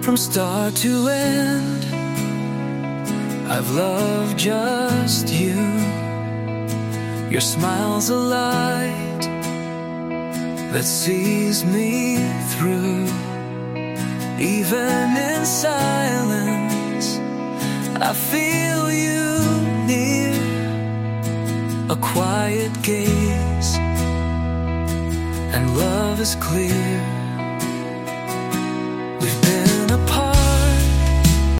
From start to end, I've loved just you. Your smile's a light that sees me through. Even in silence, I feel you near. A quiet gaze, and love is clear.